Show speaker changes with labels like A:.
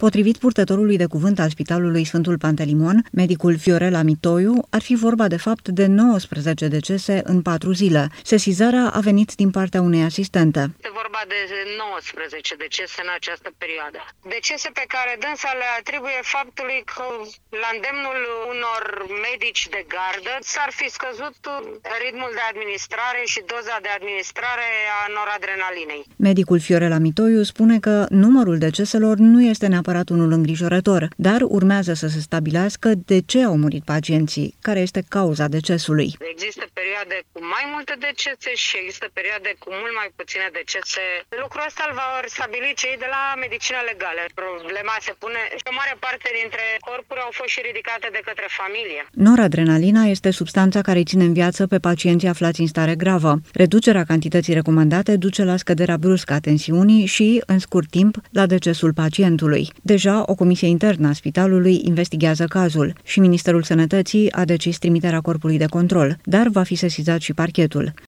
A: Potrivit purtătorului de cuvânt al Spitalului Sfântul Pantelimon, medicul Fiorela Mitoiu, ar fi vorba de fapt de 19 decese în 4 zile. Sesizarea a venit din partea unei asistente.
B: Este vorba de 19 decese în această perioadă. Decese pe care dânsa le atribuie faptului că, la îndemnul unor medici de gardă, s-ar fi scăzut ritmul de administrare și doza de administrare a noradrenalinei.
A: Medicul Fiorela Mitoiu spune că numărul deceselor nu este neapărat unul îngrijorător, dar urmează să se stabilească de ce au murit pacienții, care este cauza decesului.
B: Există perioade cu mai multe decese și există perioade cu mult mai puține decese. Lucrul ăsta îl vor stabili cei de la medicină legală. Problema se pune și o mare parte dintre corpuri au fost și ridicate de către familie.
A: Noradrenalina este substanța care îi ține în viață pe pacienții aflați în stare gravă. Reducerea cantității recomandate duce la scăderea bruscă a tensiunii și, în scurt timp, la decesul pacientului. Deja, o comisie internă a spitalului investigează cazul și Ministerul Sănătății a decis trimiterea corpului de control, dar va fi sesizat și parchetul.